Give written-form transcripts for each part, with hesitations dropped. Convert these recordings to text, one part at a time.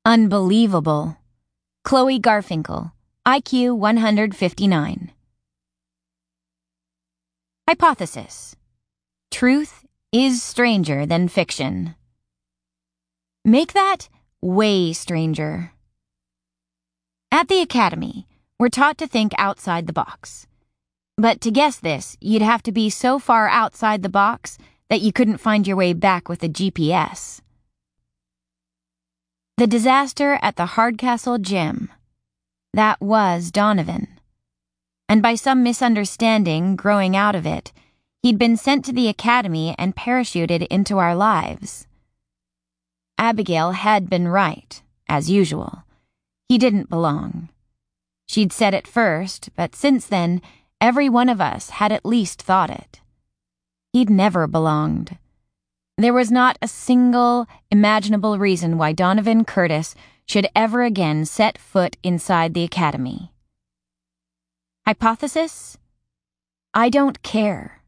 Unbelievable. Chloe Garfinkel, IQ 159. Hypothesis. Truth is stranger than fiction. Make that way stranger. At the academy, we're taught to think outside the box. But to guess this, you'd have to be so far outside the box that you couldn't find your way back with a GPS. The disaster at the Hardcastle gym. That was Donovan. And by some misunderstanding growing out of it, he'd been sent to the academy and parachuted into our lives. Abigail had been right, as usual. He didn't belong. She'd said it first, but since then, every one of us had at least thought it. He'd never belonged. There was not a single imaginable reason why Donovan Curtis should ever again set foot inside the academy. Hypothesis? I don't care.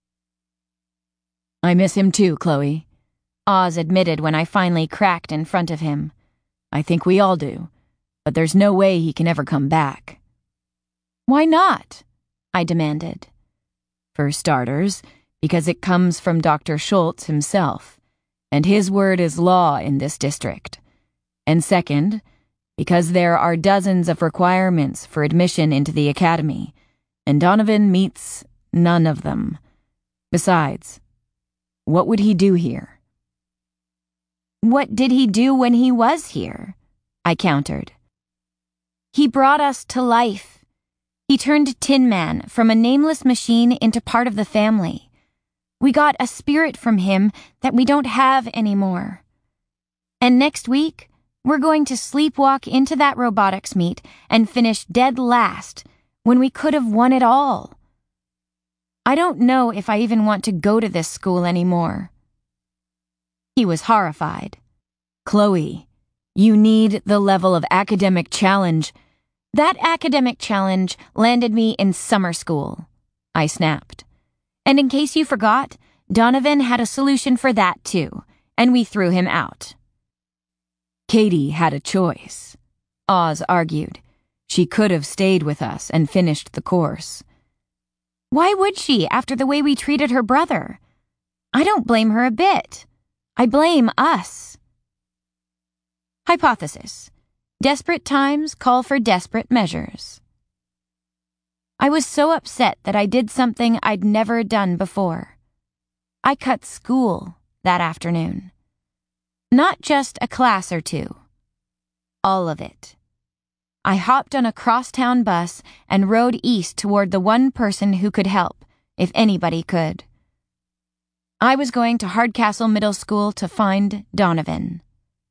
I miss him too, Chloe, Oz admitted when I finally cracked in front of him. I think we all do, but there's no way he can ever come back. Why not? I demanded. For starters, because it comes from Dr. Schultz himself, and his word is law in this district. And second, because there are dozens of requirements for admission into the academy, and Donovan meets none of them. Besides, what would he do here? What did he do when he was here? I countered. He brought us to life. He turned Tin Man from a nameless machine into part of the family. We got a spirit from him that we don't have anymore. And next week, we're going to sleepwalk into that robotics meet and finish dead last when we could have won it all. I don't know if I even want to go to this school anymore. He was horrified. Chloe, you need the level of academic challenge. That academic challenge landed me in summer school, I snapped. And in case you forgot, Donovan had a solution for that too, and we threw him out. Katie had a choice, Oz argued. She could have stayed with us and finished the course. Why would she after the way we treated her brother? I don't blame her a bit. I blame us. Hypothesis. Desperate times call for desperate measures. I was so upset that I did something I'd never done before. I cut school that afternoon. Not just a class or two. All of it. I hopped on a crosstown bus and rode east toward the one person who could help, if anybody could. I was going to Hardcastle Middle School to find Donovan.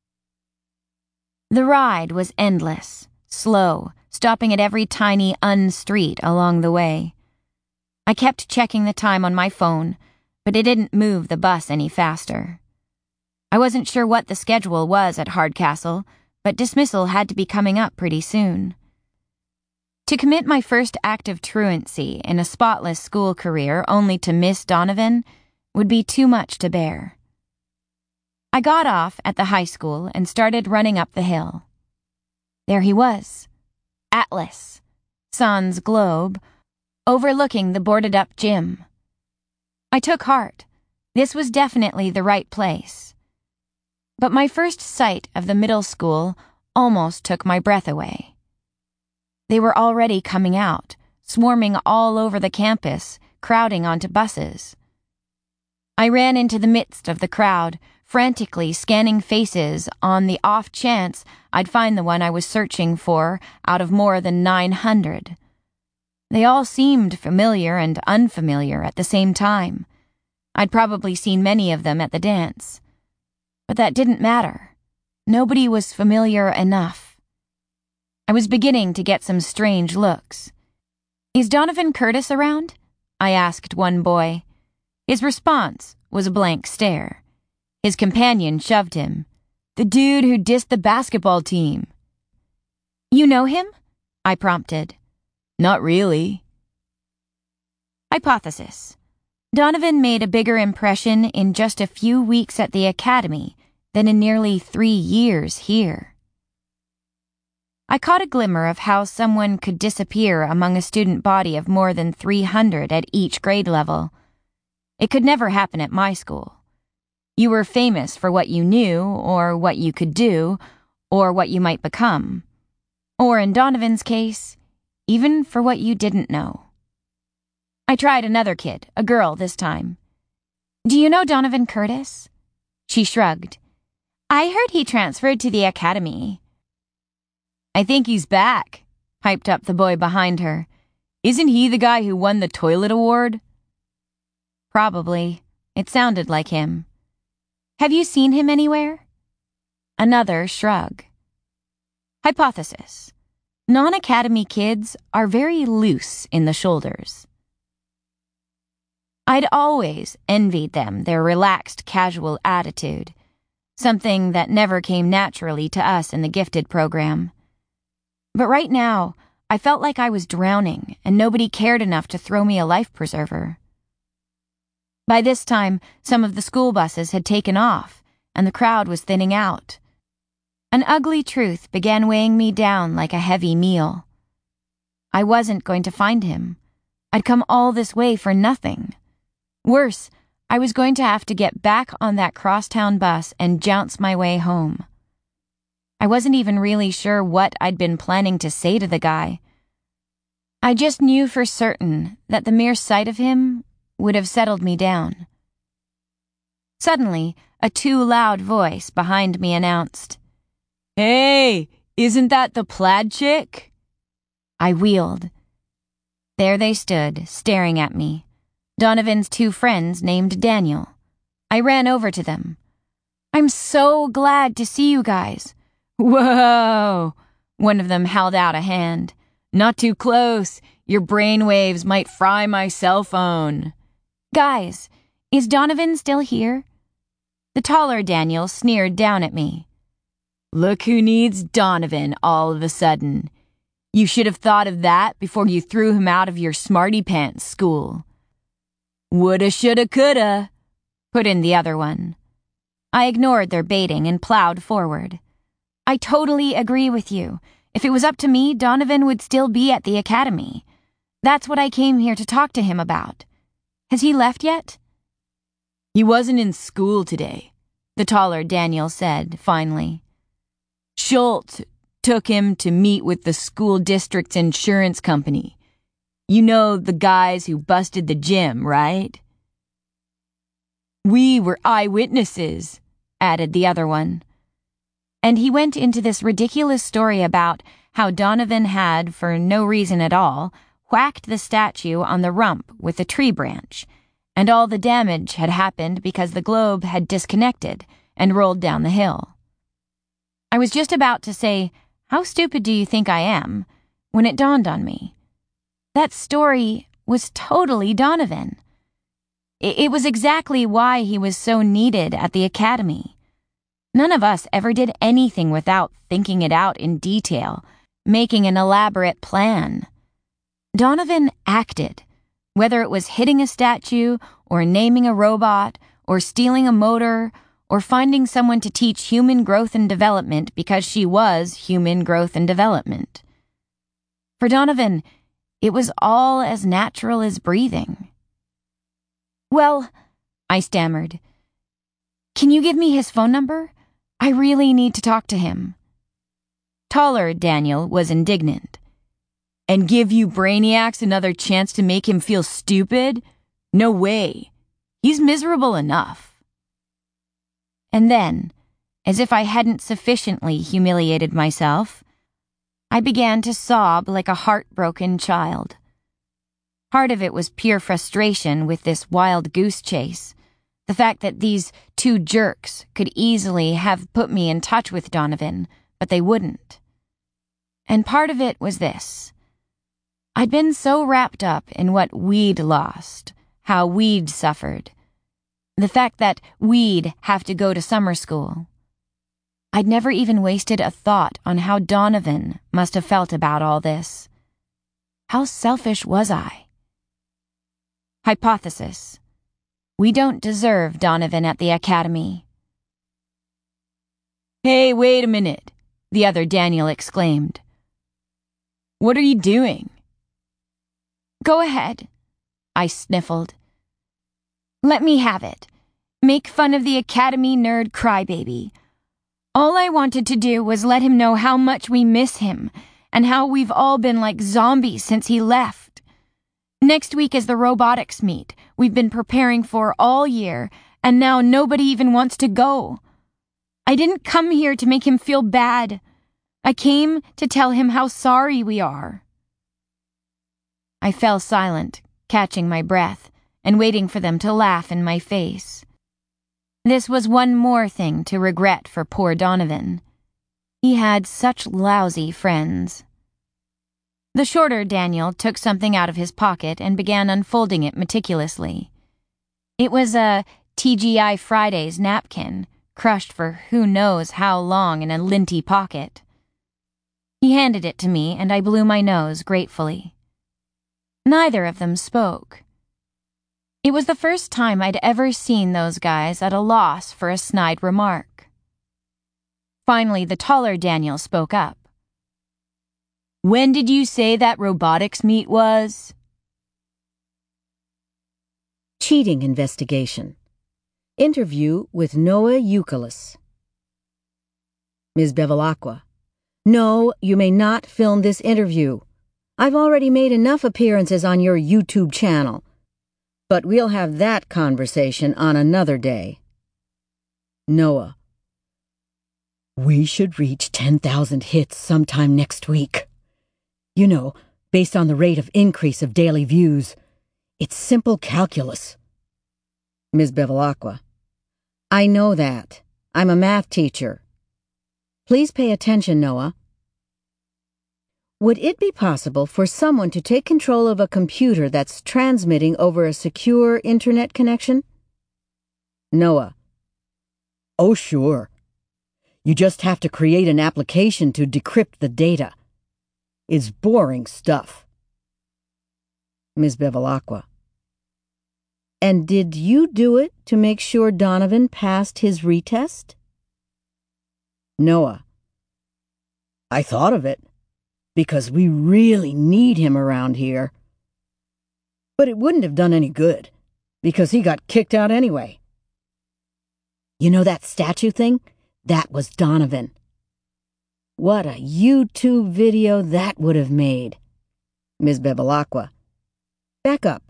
The ride was endless, slow, stopping at every tiny street along the way. I kept checking the time on my phone, but it didn't move the bus any faster. I wasn't sure what the schedule was at Hardcastle, but dismissal had to be coming up pretty soon. To commit my first act of truancy in a spotless school career only to miss Donovan would be too much to bear. I got off at the high school and started running up the hill. There he was. Atlas, sans globe, overlooking the boarded-up gym. I took heart. This was definitely the right place. But my first sight of the middle school almost took my breath away. They were already coming out, swarming all over the campus, crowding onto buses. I ran into the midst of the crowd, frantically scanning faces on the off chance I'd find the one I was searching for out of more than 900. They all seemed familiar and unfamiliar at the same time. I'd probably seen many of them at the dance. But that didn't matter. Nobody was familiar enough. I was beginning to get some strange looks. "Is Donovan Curtis around?" I asked one boy. His response was a blank stare. His companion shoved him. "The dude who dissed the basketball team." "You know him?" I prompted. "Not really." Hypothesis. Donovan made a bigger impression in just a few weeks at the academy than in nearly 3 years here. I caught a glimmer of how someone could disappear among a student body of more than 300 at each grade level. It could never happen at my school. You were famous for what you knew, or what you could do, or what you might become. Or in Donovan's case, even for what you didn't know. I tried another kid, a girl this time. "Do you know Donovan Curtis?" She shrugged. "I heard he transferred to the academy." "I think he's back," piped up the boy behind her. "Isn't he the guy who won the toilet award?" Probably. It sounded like him. "Have you seen him anywhere?" Another shrug. Hypothesis. Non-academy kids are very loose in the shoulders. I'd always envied them, their relaxed, casual attitude, something that never came naturally to us in the gifted program. But right now, I felt like I was drowning and nobody cared enough to throw me a life preserver. By this time, some of the school buses had taken off and the crowd was thinning out. An ugly truth began weighing me down like a heavy meal. I wasn't going to find him. I'd come all this way for nothing. Worse, I was going to have to get back on that crosstown bus and jounce my way home. I wasn't even really sure what I'd been planning to say to the guy. I just knew for certain that the mere sight of him would have settled me down. Suddenly, a too loud voice behind me announced, "Hey, isn't that the plaid chick?" I wheeled. There they stood, staring at me. Donovan's two friends named Daniel. I ran over to them. "I'm so glad to see you guys." "Whoa!" One of them held out a hand. "Not too close. Your brainwaves might fry my cell phone." "Guys, is Donovan still here?" The taller Daniel sneered down at me. "Look who needs Donovan all of a sudden. You should have thought of that before you threw him out of your smarty pants school." "Woulda, shoulda, coulda," put in the other one. I ignored their baiting and plowed forward. "I totally agree with you. If it was up to me, Donovan would still be at the academy. That's what I came here to talk to him about. Has he left yet?" "He wasn't in school today," the taller Daniel said, finally. "Schultz took him to meet with the school district's insurance company. You know, the guys who busted the gym, right?" "We were eyewitnesses," added the other one. And he went into this ridiculous story about how Donovan had, for no reason at all, whacked the statue on the rump with a tree branch, and all the damage had happened because the globe had disconnected and rolled down the hill. I was just about to say, "How stupid do you think I am?" when it dawned on me. That story was totally Donovan. It was exactly why he was so needed at the academy. None of us ever did anything without thinking it out in detail, making an elaborate plan. Donovan acted, whether it was hitting a statue, or naming a robot, or stealing a motor, or finding someone to teach human growth and development because she was human growth and development. For Donovan, it was all as natural as breathing. "Well," I stammered, "can you give me his phone number? I really need to talk to him." Taller Daniel was indignant. "And give you brainiacs another chance to make him feel stupid? No way. He's miserable enough." And then, as if I hadn't sufficiently humiliated myself, I began to sob like a heartbroken child. Part of it was pure frustration with this wild goose chase, the fact that these two jerks could easily have put me in touch with Donovan, but they wouldn't. And part of it was this. I'd been so wrapped up in what we'd lost, how we'd suffered, the fact that we'd have to go to summer school. I'd never even wasted a thought on how Donovan must have felt about all this. How selfish was I? Hypothesis. We don't deserve Donovan at the academy. "Hey, wait a minute," the other Daniel exclaimed. What are you doing? Go ahead, I sniffled. Let me have it. Make fun of the Academy nerd crybaby. All I wanted to do was let him know how much we miss him and how we've all been like zombies since he left. Next week is the robotics meet we've been preparing for all year, and now nobody even wants to go. I didn't come here to make him feel bad. I came to tell him how sorry we are. I fell silent, catching my breath and waiting for them to laugh in my face. This was one more thing to regret for poor Donovan. He had such lousy friends. The shorter Daniel took something out of his pocket and began unfolding it meticulously. It was a TGI Fridays napkin, crushed for who knows how long in a linty pocket. He handed it to me, and I blew my nose gratefully. Neither of them spoke. It was the first time I'd ever seen those guys at a loss for a snide remark. Finally, the taller Daniel spoke up. When did you say that robotics meet was? Cheating investigation. Interview with Noah Eucalyptus. Ms. Bevilacqua. No, you may not film this interview. I've already made enough appearances on your YouTube channel. But we'll have that conversation on another day. Noah. We should reach 10,000 hits sometime next week. You know, based on the rate of increase of daily views. It's simple calculus. Ms. Bevilacqua. I know that. I'm a math teacher. Please pay attention, Noah. Would it be possible for someone to take control of a computer that's transmitting over a secure internet connection? Noah. Oh, sure. You just have to create an application to decrypt the data. It's boring stuff. Ms. Bevilacqua. And did you do it to make sure Donovan passed his retest? Noah. I thought of it, because we really need him around here. But it wouldn't have done any good, because he got kicked out anyway. You know that statue thing? That was Donovan. What a YouTube video that would have made. Ms. Bevilacqua. Back up.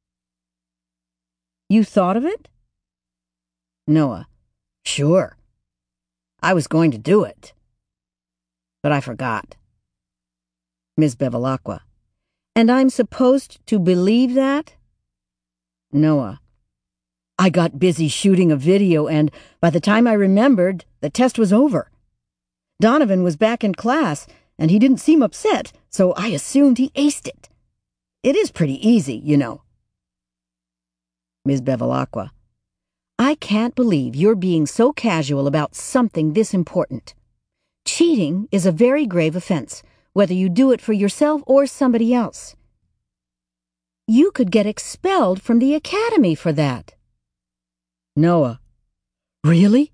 You thought of it? Noah. Sure. I was going to do it. But I forgot. Ms. Bevilacqua. And I'm supposed to believe that? Noah. I got busy shooting a video, and by the time I remembered, the test was over. Donovan was back in class, and he didn't seem upset, so I assumed he aced it. It is pretty easy, you know. Ms. Bevilacqua. I can't believe you're being so casual about something this important. Cheating is a very grave offense, whether you do it for yourself or somebody else. You could get expelled from the academy for that. Noah. Really?